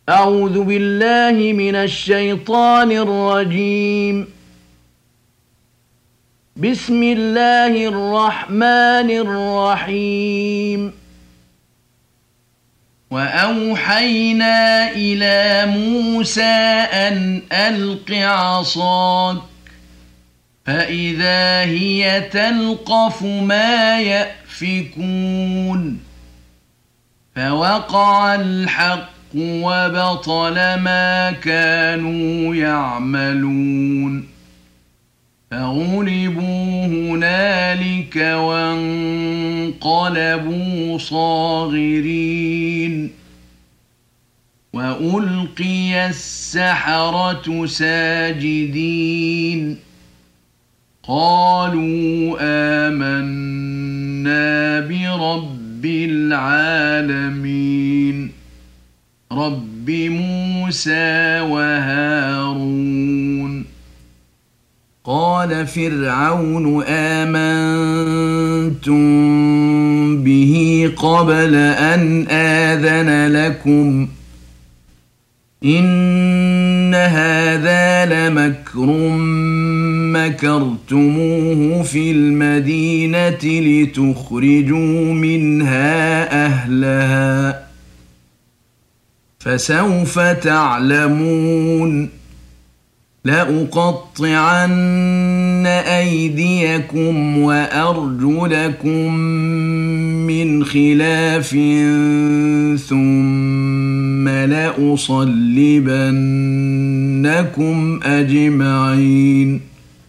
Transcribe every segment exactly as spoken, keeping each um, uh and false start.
أعوذ بالله من الشيطان الرجيم. بسم الله الرحمن الرحيم. وأوحينا إلى موسى أن ألق عصاك فإذا هي تلقف ما يأفكون فوقع الحق وبطل ما كانوا يعملون فغلبوا هنالك وانقلبوا صاغرين وألقي السحرة ساجدين قالوا آمنا برب العالمين رب موسى وهارون. قال فرعون آمنتم به قبل أن آذن لكم إن هذا لمكر مكرتموه في المدينة لتخرجوا منها أهلها فسوف تعلمون لأقطعن أيديكم وأرجلكم من خلاف ثم لأصلبنكم أجمعين.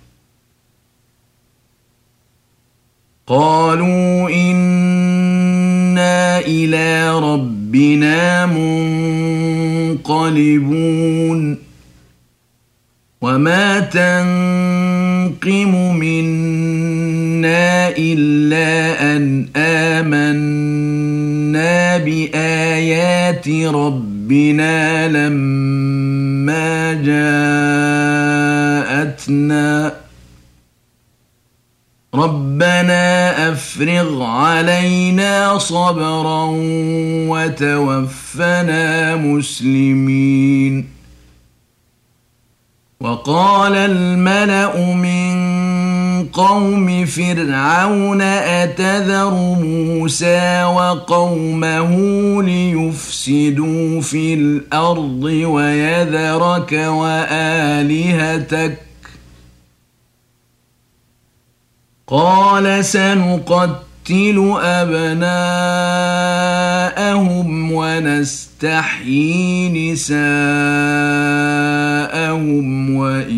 قالوا إنا إلى ربنا منقلبون وما تنقم منا إلا أن آمنا بآيات ربنا لما جاءتنا ربنا أفرغ علينا صبرا وتوفنا مسلمين. وقال الملأ من قوم فرعون أتذر موسى وقومه ليفسدوا في الأرض ويذرك وآلهتك قال سنقتل أبناءهم ونستحيي نساءهم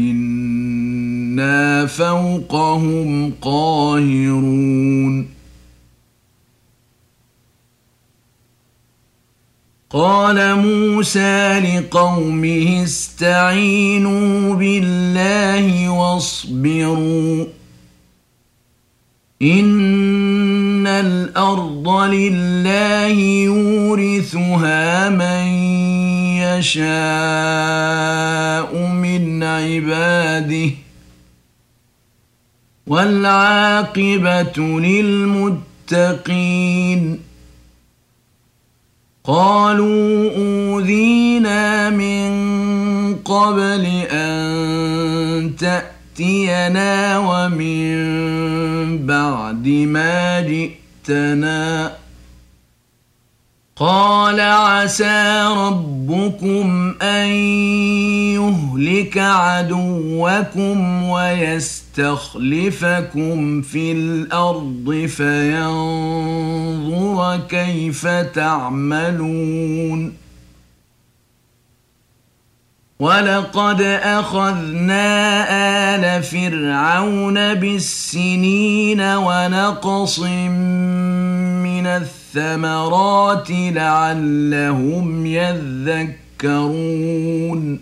وإنا فوقهم قاهرون. قال موسى لقومه استعينوا بالله واصبروا إن الأرض لله يورثها من يشاء من عباده والعاقبة للمتقين. قالوا أوذينا من قبل أن تأتينا ومن بعد ما جئتنا قال عسى ربكم أن يهلك عدوكم ويستخلفكم في الأرض فينظر كيف تعملون. ولقد أخذنا آل فرعون بالسنين ونقص من الثمرات لعلهم يذكرون.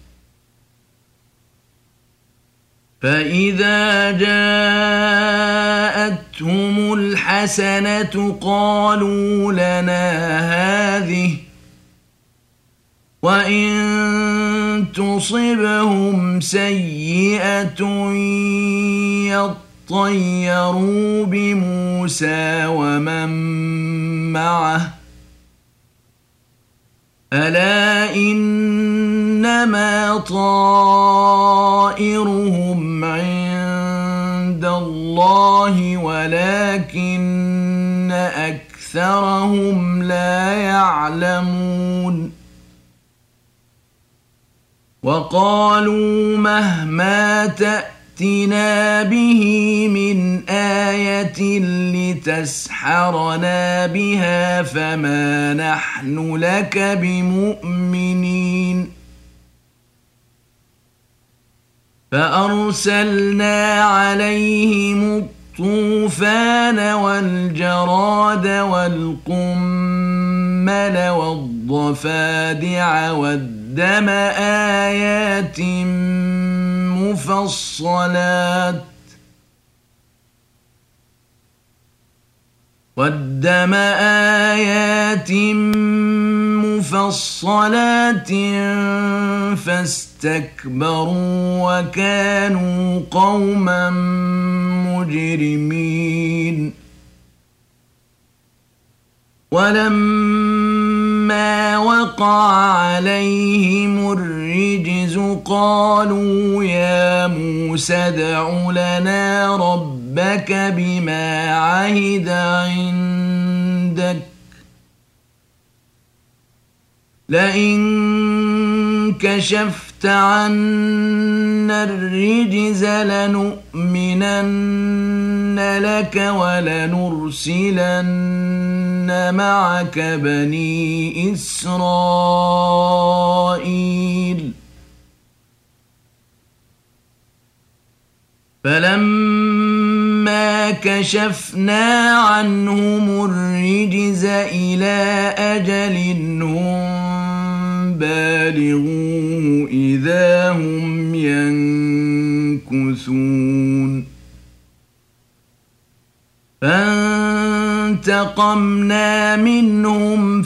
فإذا جاءتهم الحسنة قالوا لنا هذه وإن تصبهم سيئة يطيروا بموسى ومن معه ألا فإنما طائرهم عند الله ولكن أكثرهم لا يعلمون وقالوا مهما تأتنا به من آية لتسحرنا بها فما نحن لك بمؤمنين فأرسلنا عليهم الطوفان والجراد والقمل والضفادع والدم آيات مفصلات والدم آيات مفصلات فاستكبروا وكانوا قوما مجرمين ولما وقع عليهم الرجز قالوا يا موسى ادع لنا ربك بما عهد عندك لئن كشفت عنا الرجز لنؤمنن لك ولنرسلن معك بني إسرائيل فلما كشفنا عنهم الرجز إلى أجل هم بالغوه إذا هم ينكثون فانتقمنا منهم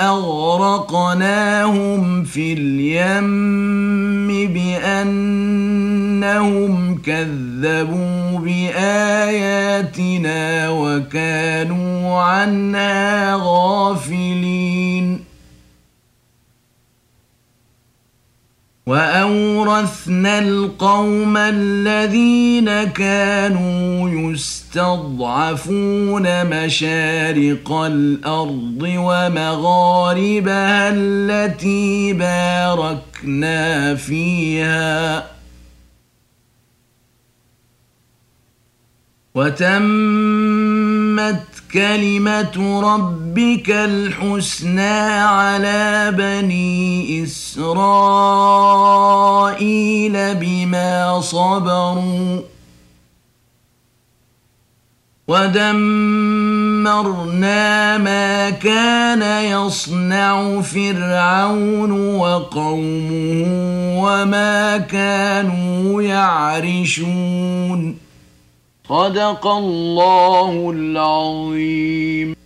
فأغرقناهم في اليم بأنهم كذبوا بآياتنا وكانوا عنها غافلين وأورثنا القوم الذين كانوا يستضعفون مشارق الأرض ومغاربها التي باركنا فيها وتمت كلمة ربك الحسنى على بني إسرائيل بما صبروا ودمرنا ما كان يصنع فرعون وقومه وما كانوا يعرشون صدق الله العظيم.